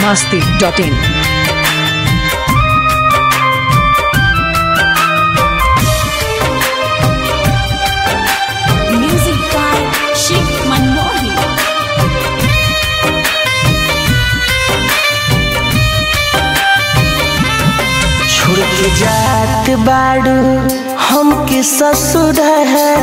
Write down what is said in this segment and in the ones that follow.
biharmasti.in। Music by Shiv Manmohi। छोड़ के जात बाड़ू हमके ससुर है,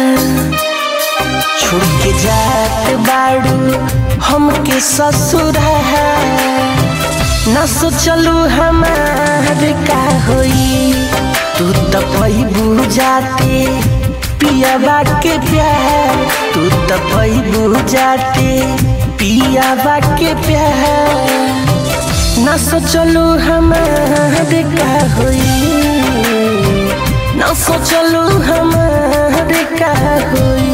छोड़ के जात बाड़ू हमके ससुर है। न सोचलू हमार का होई, तू तो पैबू जाते पियाबा के प्यार, तू तो पैबू जाते पियाबा के प्यार। न सोचलू हमार का होई, न सोचलू हमार का होई।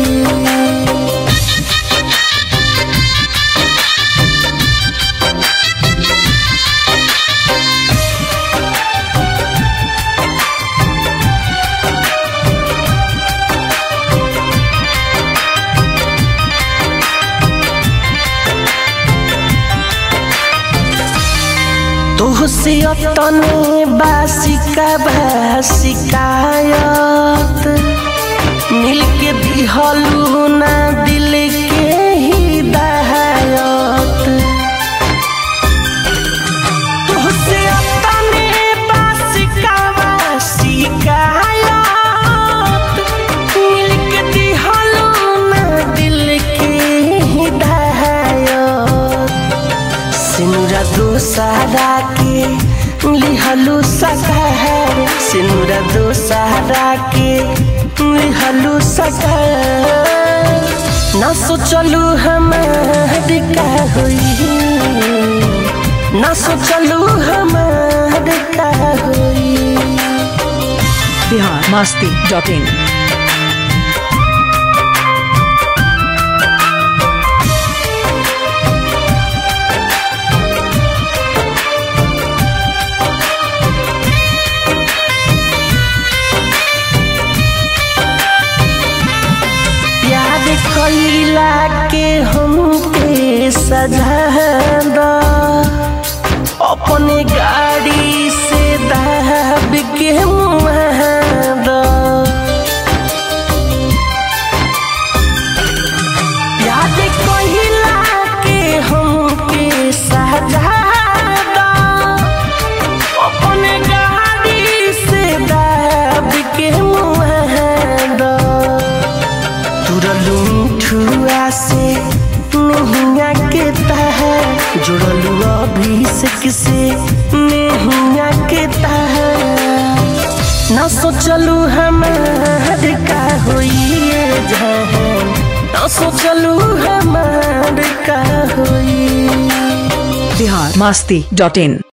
तुहसे तने बासिका शिकायत, मिलके दिहलू ना दिल के हिदायत। तुहसे तने बासिका शिकायत, मिलके दिहलू ना दिल के हिदायत। सिनुरा दोसारा के लिहलू सकार, सिनुरा दोसारा के लिहलू सकार। न सोचलू हमार का होई, न सोचलू हमार का होई। biharmasti.in। कैला के हमके सजा दा, अपने गाड़ी से दाब के मुहादा। याद कैला के हमके सजा दा, अपने गाड़ी से दाब के मुहादा। तुरलू ठुआ से नहिया के तह, जुड़लू अभिषेक से नहिया के तह। न सोचलू हमार का होई जहान, न सोचलू हमार का होई। biharmasti.in।